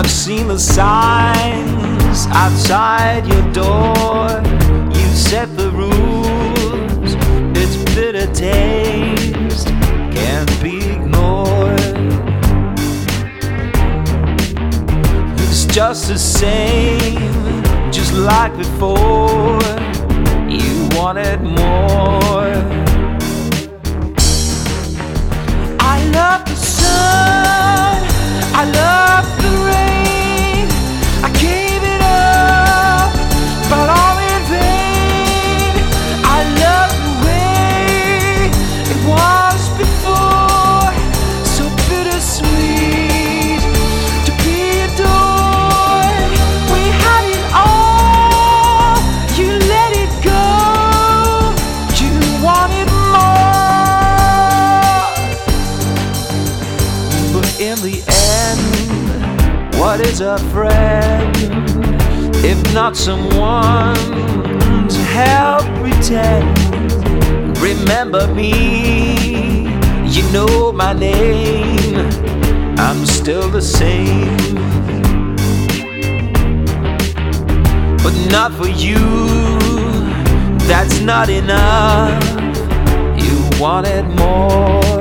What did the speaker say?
I've seen the signs outside your door. You set the rules, its bitter taste can't be ignored. It's just the same, just like before. You wanted more. I love the sun, I love the rain. I gave it up, but all in vain. I love the way it was before, so bittersweet to be adored. We had it all, you let it go. You wanted more, but in the end, what is a friend if not someone to help pretend? Remember me, you know my name, I'm still the same. But not for you, that's not enough. You wanted more.